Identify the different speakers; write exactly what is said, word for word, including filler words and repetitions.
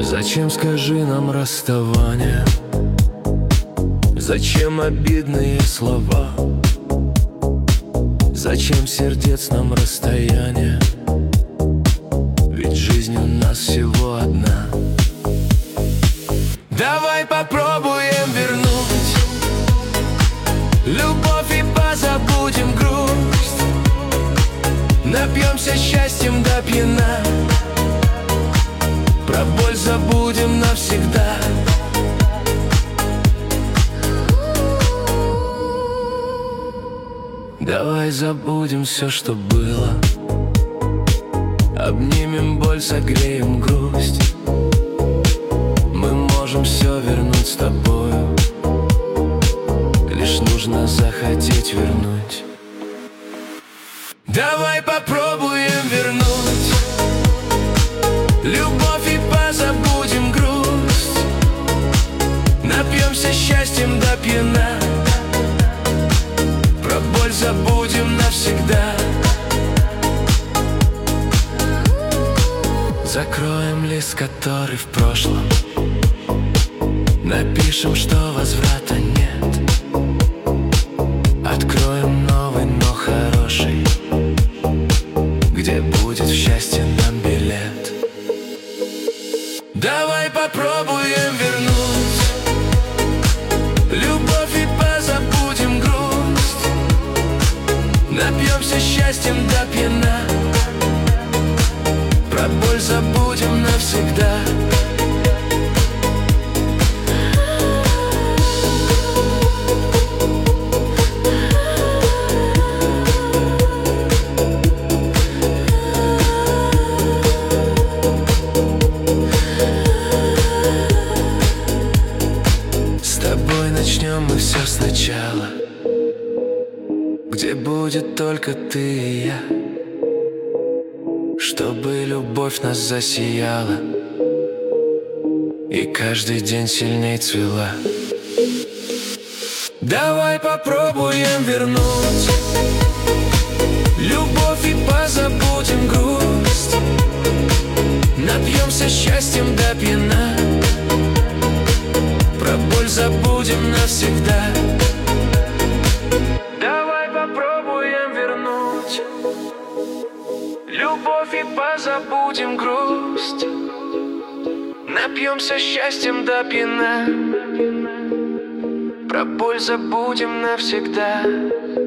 Speaker 1: Зачем, скажи, нам расставание? Зачем обидные слова? Зачем сердец нам расстояние? Ведь жизнь у нас всего одна. Давай попробуем вернуть любовь и позабудем грусть. Напьемся счастьем до пьяна, про боль забудем навсегда. Давай забудем все, что было, обнимем боль, согреем грусть. Мы можем все вернуть с тобою, лишь нужно захотеть вернуть. Давай попробуем вернуть любовь и позабудем грусть. Напьемся счастьем до пьяна, про боль забудем навсегда. Закроем лист, который в прошлом, напишем, что возврата нет. Откроем новый, но хороший, где будет в счастье нам билет. Давай попробуем вернуть любовь и позабудем грусть. Напьемся счастьем до пьяна, про боль забудем навсегда. С тобой начнем мы все сначала, где будет только ты и я, чтобы любовь нас засияла и каждый день сильней цвела. Давай попробуем вернуть любовь и позабудем грусть. Напьемся счастьем до пьяна, про боль забудем навсегда. Давай попробуем вернуть любовь и позабудем грусть. Напьемся счастьем до пьяна, про боль забудем навсегда.